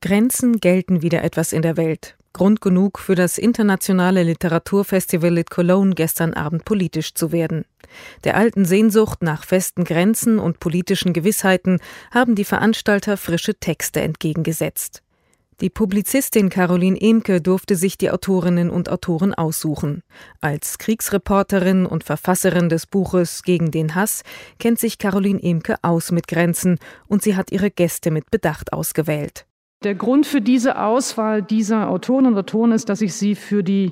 Grenzen gelten wieder etwas in der Welt. Grund genug für das internationale Literaturfestival Lit Cologne gestern Abend politisch zu werden. Der alten Sehnsucht nach festen Grenzen und politischen Gewissheiten haben die Veranstalter frische Texte entgegengesetzt. Die Publizistin Caroline Emke durfte sich die Autorinnen und Autoren aussuchen. Als Kriegsreporterin und Verfasserin des Buches Gegen den Hass kennt sich Caroline Emke aus mit Grenzen und sie hat ihre Gäste mit Bedacht ausgewählt. Der Grund für diese Auswahl dieser Autoren und Autoren ist, dass ich sie für die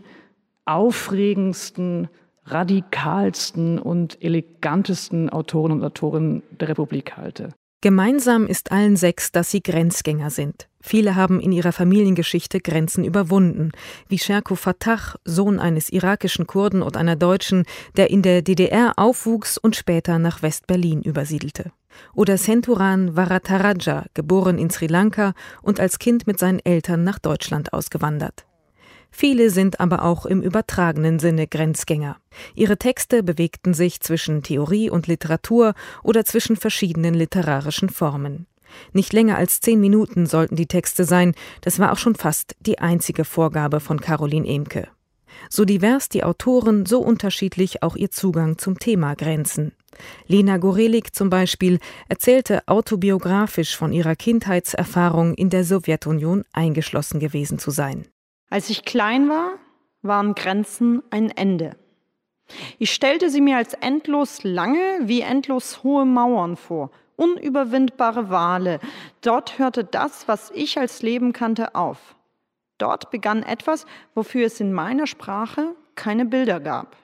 aufregendsten, radikalsten und elegantesten Autoren und Autorinnen der Republik halte. Gemeinsam ist allen 6, dass sie Grenzgänger sind. Viele haben in ihrer Familiengeschichte Grenzen überwunden, wie Sherko Fatah, Sohn eines irakischen Kurden und einer Deutschen, der in der DDR aufwuchs und später nach West-Berlin übersiedelte. Oder Senthuran Varadaraja, geboren in Sri Lanka und als Kind mit seinen Eltern nach Deutschland ausgewandert. Viele sind aber auch im übertragenen Sinne Grenzgänger. Ihre Texte bewegten sich zwischen Theorie und Literatur oder zwischen verschiedenen literarischen Formen. Nicht länger als 10 Minuten sollten die Texte sein, das war auch schon fast die einzige Vorgabe von Caroline Emke. So divers die Autoren, so unterschiedlich auch ihr Zugang zum Thema Grenzen. Lena Gorelik zum Beispiel erzählte autobiografisch von ihrer Kindheitserfahrung, in der Sowjetunion eingeschlossen gewesen zu sein. Als ich klein war, waren Grenzen ein Ende. Ich stellte sie mir als endlos lange wie endlos hohe Mauern vor, unüberwindbare Wale. Dort hörte das, was ich als Leben kannte, auf. Dort begann etwas, wofür es in meiner Sprache keine Bilder gab.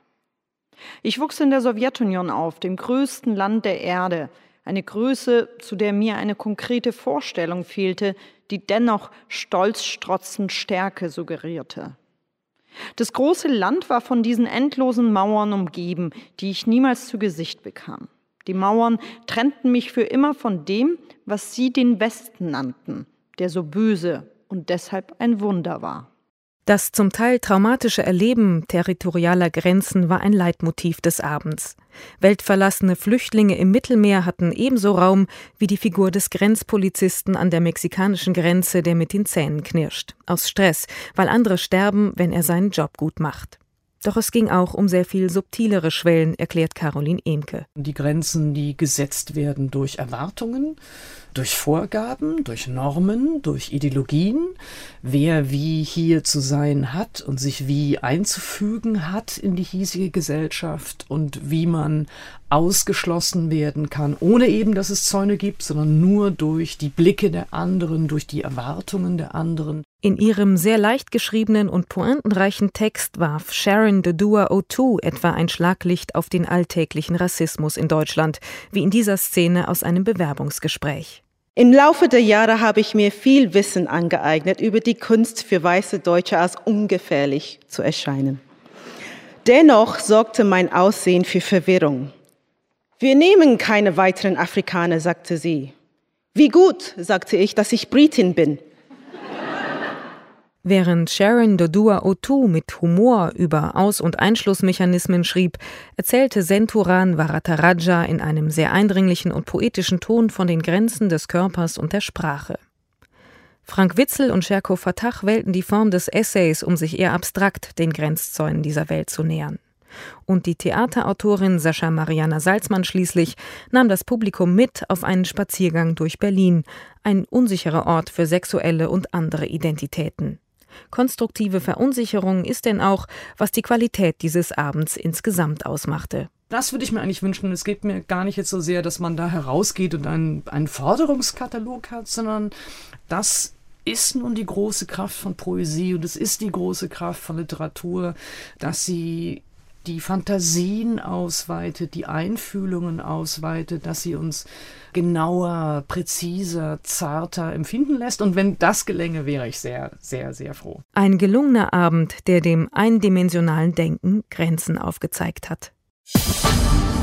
Ich wuchs in der Sowjetunion auf, dem größten Land der Erde, eine Größe, zu der mir eine konkrete Vorstellung fehlte, die dennoch stolzstrotzend Stärke suggerierte. Das große Land war von diesen endlosen Mauern umgeben, die ich niemals zu Gesicht bekam. Die Mauern trennten mich für immer von dem, was sie den Westen nannten, der so böse und deshalb ein Wunder war. Das zum Teil traumatische Erleben territorialer Grenzen war ein Leitmotiv des Abends. Weltverlassene Flüchtlinge im Mittelmeer hatten ebenso Raum wie die Figur des Grenzpolizisten an der mexikanischen Grenze, der mit den Zähnen knirscht. Aus Stress, weil andere sterben, wenn er seinen Job gut macht. Doch es ging auch um sehr viel subtilere Schwellen, erklärt Caroline Emke. Die Grenzen, die gesetzt werden durch Erwartungen, durch Vorgaben, durch Normen, durch Ideologien, wer wie hier zu sein hat und sich wie einzufügen hat in die hiesige Gesellschaft und wie man ausgeschlossen werden kann, ohne eben, dass es Zäune gibt, sondern nur durch die Blicke der anderen, durch die Erwartungen der anderen. In ihrem sehr leicht geschriebenen und pointenreichen Text warf Sharon Dodua Otoo etwa ein Schlaglicht auf den alltäglichen Rassismus in Deutschland, wie in dieser Szene aus einem Bewerbungsgespräch. Im Laufe der Jahre habe ich mir viel Wissen angeeignet über die Kunst für weiße Deutsche als ungefährlich zu erscheinen. Dennoch sorgte mein Aussehen für Verwirrung. Wir nehmen keine weiteren Afrikaner, sagte sie. Wie gut, sagte ich, dass ich Britin bin. Während Sharon Dodua Otoo mit Humor über Aus- und Einschlussmechanismen schrieb, erzählte Senthuran Varadaraja in einem sehr eindringlichen und poetischen Ton von den Grenzen des Körpers und der Sprache. Frank Witzel und Sherko Fatah wählten die Form des Essays, um sich eher abstrakt den Grenzzäunen dieser Welt zu nähern. Und die Theaterautorin Sascha Mariana Salzmann schließlich nahm das Publikum mit auf einen Spaziergang durch Berlin, ein unsicherer Ort für sexuelle und andere Identitäten. Konstruktive Verunsicherung ist denn auch, was die Qualität dieses Abends insgesamt ausmachte. Das würde ich mir eigentlich wünschen. Es geht mir gar nicht jetzt so sehr, dass man da herausgeht und einen Forderungskatalog hat, sondern das ist nun die große Kraft von Poesie und es ist die große Kraft von Literatur, dass sie die Fantasien ausweitet, die Einfühlungen ausweitet, dass sie uns genauer, präziser, zarter empfinden lässt. Und wenn das gelänge, wäre ich sehr, sehr, sehr froh. Ein gelungener Abend, der dem eindimensionalen Denken Grenzen aufgezeigt hat.